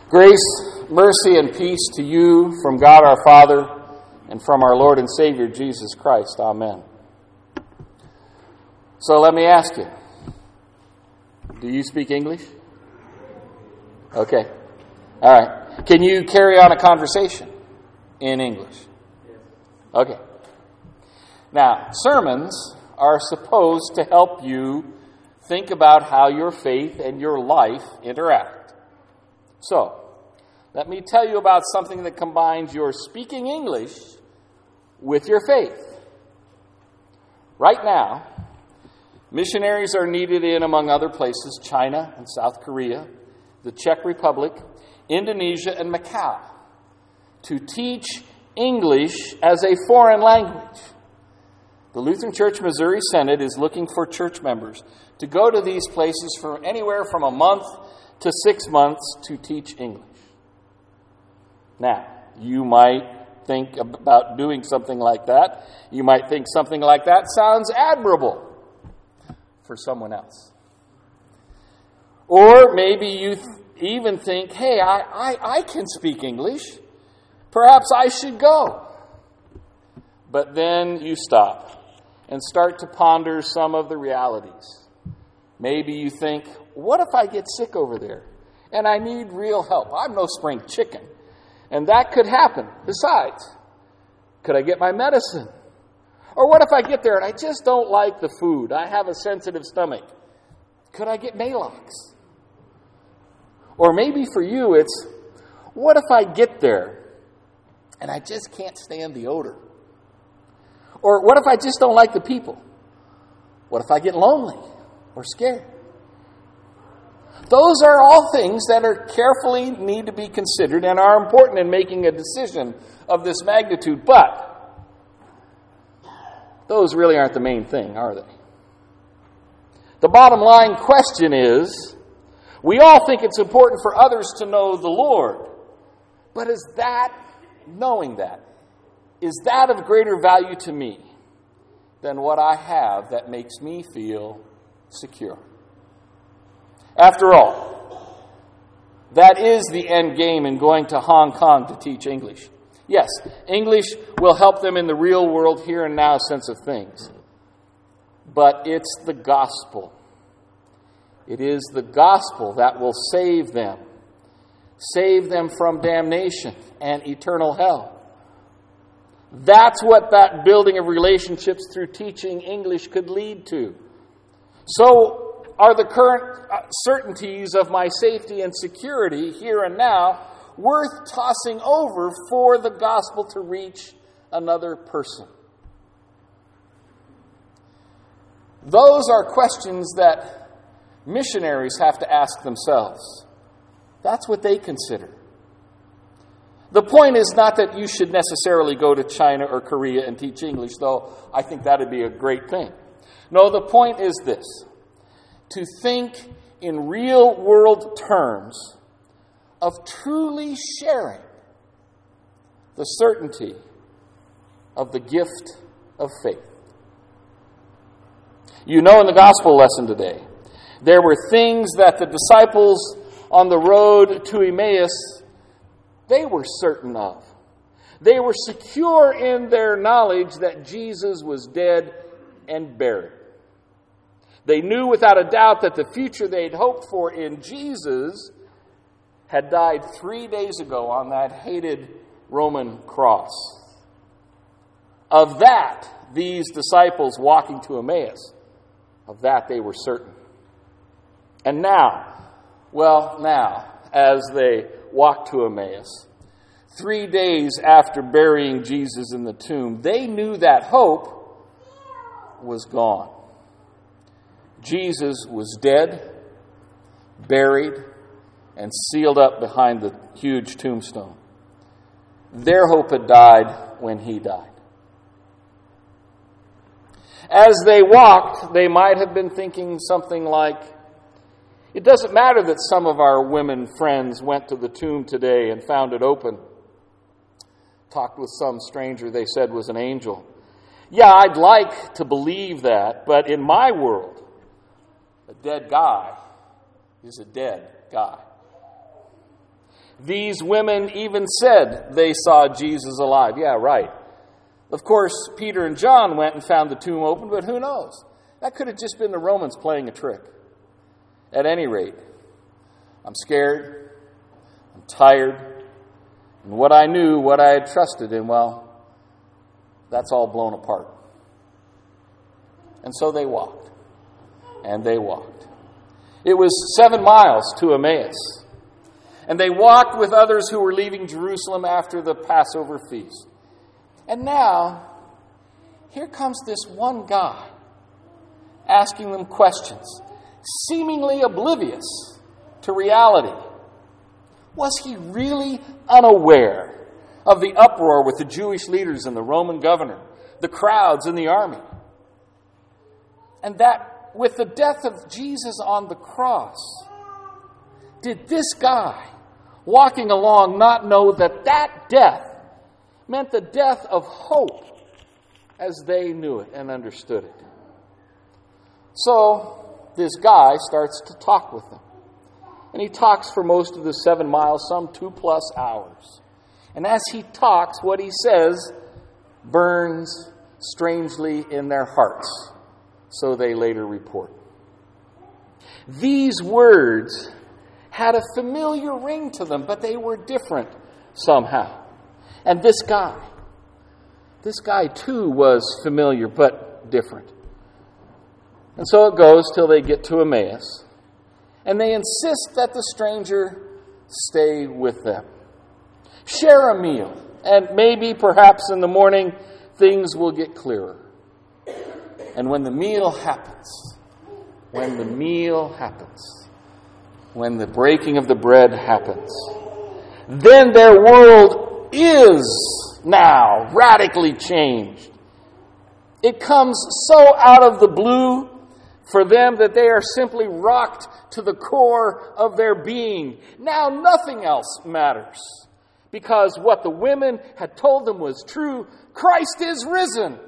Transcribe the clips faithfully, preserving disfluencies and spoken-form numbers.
Grace, mercy, and peace to you from God our Father and from our Lord and Savior Jesus Christ. Amen. So let me ask you, do you speak English? Okay. All right. Can you carry on a conversation in English? Okay. Now, sermons are supposed to help you think about how your faith and your life interact. So, let me tell you about something that combines your speaking English with your faith. Right now, missionaries are needed in, among other places, China and South Korea, the Czech Republic, Indonesia, and Macau, to teach English as a foreign language. The Lutheran Church Missouri Synod is looking for church members to go to these places for anywhere from a month to six months to teach English. Now, you might think about doing something like that. You might think something like that sounds admirable for someone else. Or maybe you th- even think, hey, I, I, I can speak English. Perhaps I should go. But then you stop and start to ponder some of the realities. Maybe you think, what if I get sick over there and I need real help? I'm no spring chicken. And that could happen. Besides, could I get my medicine? Or what if I get there and I just don't like the food? I have a sensitive stomach. Could I get Maalox? Or maybe for you it's, what if I get there and I just can't stand the odor? Or what if I just don't like the people? What if I get lonely or scared? Those are all things that are carefully need to be considered and are important in making a decision of this magnitude. But those really aren't the main thing, are they? The bottom line question is, we all think it's important for others to know the Lord. But is that, knowing that, is that of greater value to me than what I have that makes me feel secure? After all, that is the end game in going to Hong Kong to teach English. Yes, English will help them in the real world, here and now sense of things. But it's the gospel. It is the gospel that will save them. Save them from damnation and eternal hell. That's what that building of relationships through teaching English could lead to. So, are the current certainties of my safety and security here and now worth tossing over for the gospel to reach another person? Those are questions that missionaries have to ask themselves. That's what they consider. The point is not that you should necessarily go to China or Korea and teach English, though I think that would be a great thing. No, the point is this: to think in real world terms of truly sharing the certainty of the gift of faith. You know, in the gospel lesson today, there were things that the disciples on the road to Emmaus, they were certain of. They were secure in their knowledge that Jesus was dead and buried. They knew without a doubt that the future they'd hoped for in Jesus had died three days ago on that hated Roman cross. Of that, these disciples walking to Emmaus, of that they were certain. And now, well, now, as they walked to Emmaus, three days after burying Jesus in the tomb, they knew that hope was gone. Jesus was dead, buried, and sealed up behind the huge tombstone. Their hope had died when he died. As they walked, they might have been thinking something like, it doesn't matter that some of our women friends went to the tomb today and found it open. Talked with some stranger they said was an angel. Yeah, I'd like to believe that, but in my world, a dead guy is a dead guy. These women even said they saw Jesus alive. Yeah, right. Of course, Peter and John went and found the tomb open, but who knows? That could have just been the Romans playing a trick. At any rate, I'm scared, I'm tired, and what I knew, what I had trusted in, well, that's all blown apart. And so they walked, and they walked. It was seven miles to Emmaus, and they walked with others who were leaving Jerusalem after the Passover feast. And now, here comes this one guy asking them questions, seemingly oblivious to reality. Was he really unaware of the uproar with the Jewish leaders and the Roman governor, the crowds and the army? And that with the death of Jesus on the cross, did this guy walking along not know that that death meant the death of hope as they knew it and understood it? So this guy starts to talk with them. And he talks for most of the seven miles, some two plus hours. And as he talks, what he says burns strangely in their hearts. So they later report. These words had a familiar ring to them, but they were different somehow. And this guy, this guy too was familiar, but different. And so it goes till they get to Emmaus. And they insist that the stranger stay with them. Share a meal. And maybe, perhaps in the morning, things will get clearer. And when the meal happens, when the meal happens, when the breaking of the bread happens, then their world is now radically changed. It comes so out of the blue for them that they are simply rocked to the core of their being. Now nothing else matters, because what the women had told them was true. Christ is risen.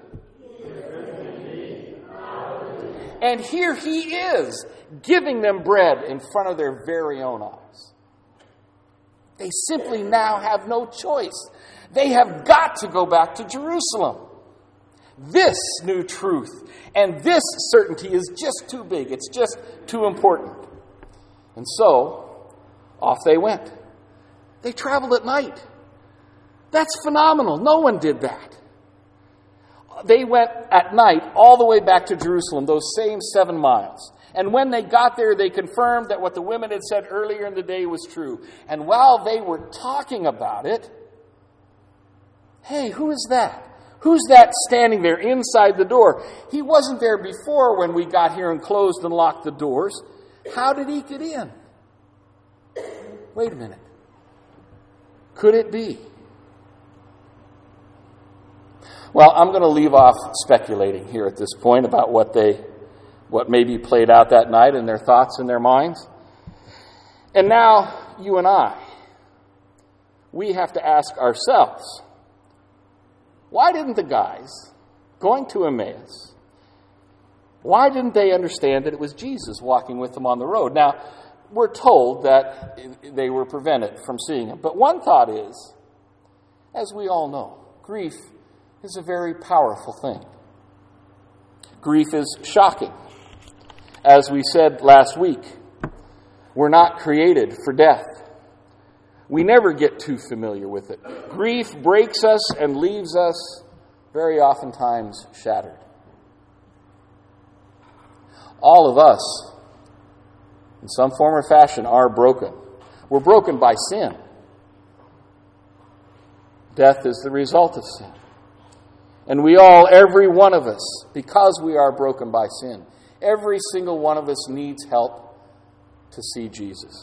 And here he is, giving them bread in front of their very own eyes. They simply now have no choice. They have got to go back to Jerusalem. This new truth and this certainty is just too big. It's just too important. And so, off they went. They traveled at night. That's phenomenal. No one did that. They went at night all the way back to Jerusalem, those same seven miles. And when they got there, they confirmed that what the women had said earlier in the day was true. And while they were talking about it, hey, who is that? Who's that standing there inside the door? He wasn't there before when we got here and closed and locked the doors. How did he get in? Wait a minute. Could it be? Well, I'm going to leave off speculating here at this point about what they, what maybe played out that night in their thoughts and their minds. And now, you and I, we have to ask ourselves, why didn't the guys going to Emmaus, why didn't they understand that it was Jesus walking with them on the road? Now, we're told that they were prevented from seeing him. But one thought is, as we all know, grief is a very powerful thing. Grief is shocking. As we said last week, we're not created for death. We never get too familiar with it. Grief breaks us and leaves us very oftentimes shattered. All of us, in some form or fashion, are broken. We're broken by sin. Death is the result of sin. And we all, every one of us, because we are broken by sin, every single one of us needs help to see Jesus.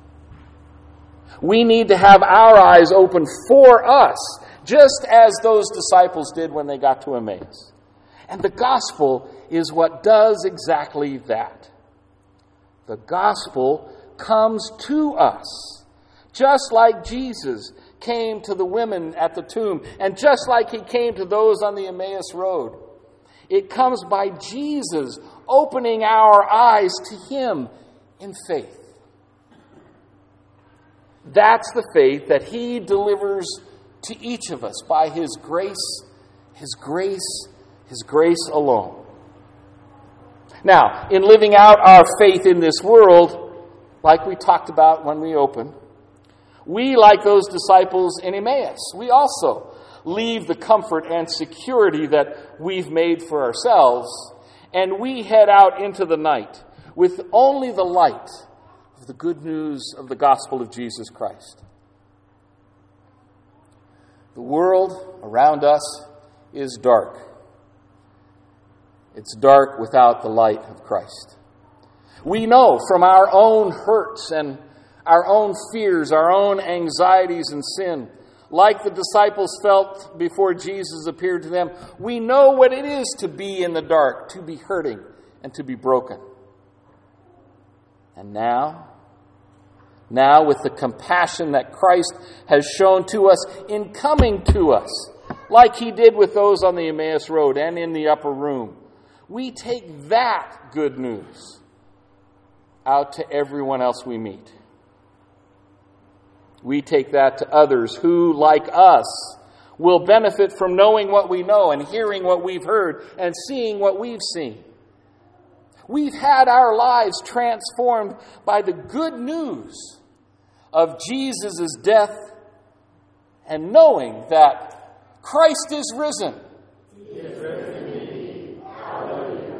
We need to have our eyes open for us, just as those disciples did when they got to Emmaus. And the gospel is what does exactly that. The gospel comes to us, just like Jesus came to the women at the tomb, and just like he came to those on the Emmaus Road. It comes by Jesus opening our eyes to him in faith. That's the faith that He delivers to each of us by His grace, His grace, His grace alone. Now, in living out our faith in this world, like we talked about when we opened, we, like those disciples in Emmaus, we also leave the comfort and security that we've made for ourselves, and we head out into the night with only the light of the good news of the gospel of Jesus Christ. The world around us is dark. It's dark without the light of Christ. We know from our own hurts and our own fears, our own anxieties and sin, like the disciples felt before Jesus appeared to them, we know what it is to be in the dark, to be hurting and to be broken. And now, now with the compassion that Christ has shown to us in coming to us, like He did with those on the Emmaus Road and in the upper room, we take that good news out to everyone else we meet. We take that to others who, like us, will benefit from knowing what we know and hearing what we've heard and seeing what we've seen. We've had our lives transformed by the good news of Jesus' death and knowing that Christ is risen. He is risen indeed. Hallelujah.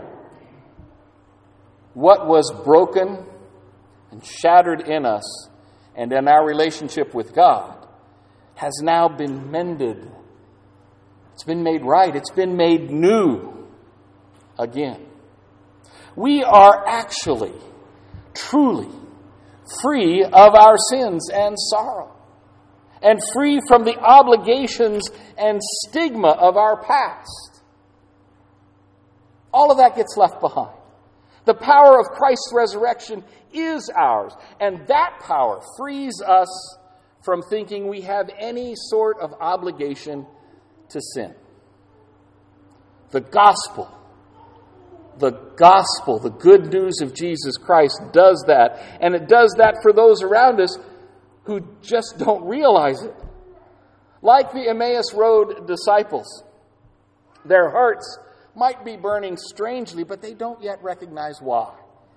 What was broken and shattered in us and in our relationship with God has now been mended. It's been made right. It's been made new again. We are actually, truly free of our sins and sorrow, and free from the obligations and stigma of our past. All of that gets left behind. The power of Christ's resurrection is ours, and that power frees us from thinking we have any sort of obligation to sin. The gospel, the gospel, the good news of Jesus Christ does that, and it does that for those around us who just don't realize it. Like the Emmaus Road disciples, their hearts might be burning strangely, but they don't yet recognize why.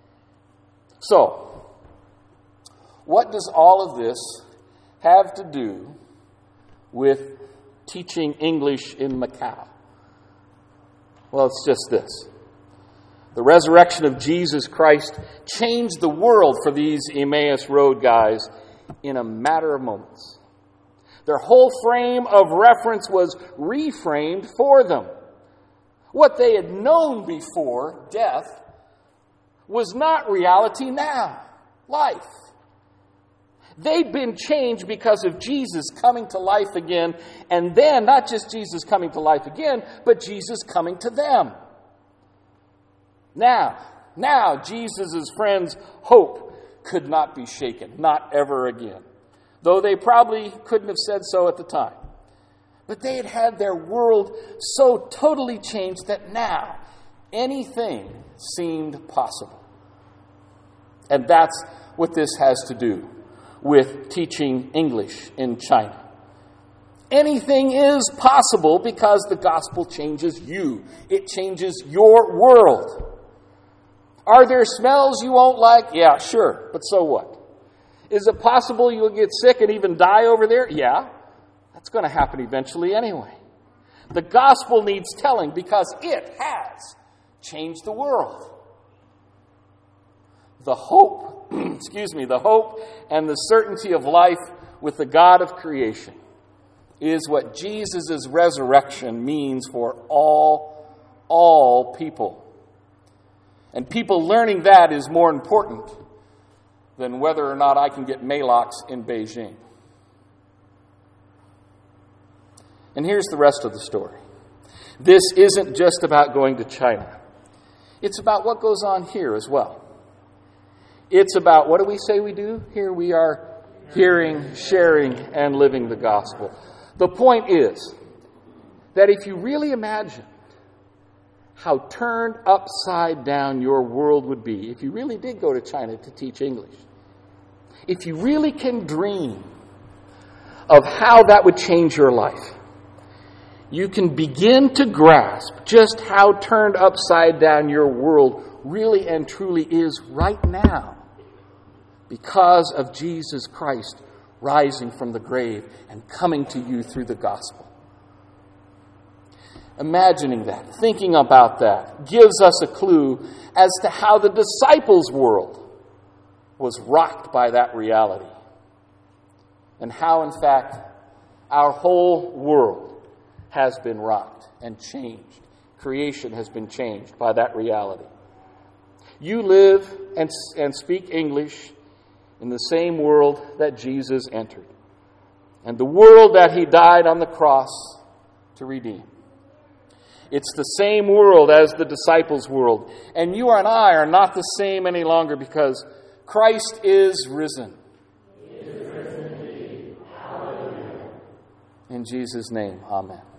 So, what does all of this have to do with teaching English in Macau? Well, it's just this. The resurrection of Jesus Christ changed the world for these Emmaus Road guys in a matter of moments. Their whole frame of reference was reframed for them. What they had known before, death, was not reality now, life. They'd been changed because of Jesus coming to life again, and then not just Jesus coming to life again, but Jesus coming to them. Now, now Jesus' friends' hope could not be shaken, not ever again, though they probably couldn't have said so at the time. But they had had their world so totally changed that now anything seemed possible. And that's what this has to do with teaching English in China. Anything is possible because the gospel changes you. It changes your world. Are there smells you won't like? Yeah, sure. But so what? Is it possible you'll get sick and even die over there? Yeah. That's going to happen eventually anyway. The gospel needs telling because it has changed the world. The hope, excuse me, the hope and the certainty of life with the God of creation is what Jesus' resurrection means for all, all people. And people learning that is more important than whether or not I can get Maalox in Beijing. And here's the rest of the story. This isn't just about going to China. It's about what goes on here as well. It's about, what do we say we do? Here we are hearing, sharing, and living the gospel. The point is that if you really imagine how turned upside down your world would be if you really did go to China to teach English, if you really can dream of how that would change your life, you can begin to grasp just how turned upside down your world really and truly is right now because of Jesus Christ rising from the grave and coming to you through the gospel. Imagining that, thinking about that, gives us a clue as to how the disciples' world was rocked by that reality. And how, in fact, our whole world has been rocked and changed. Creation has been changed by that reality. You live and, and speak English in the same world that Jesus entered, and the world that he died on the cross to redeem. It's the same world as the disciples' world. And you and I are not the same any longer because Christ is risen. He is risen indeed. Hallelujah. In Jesus' name, amen.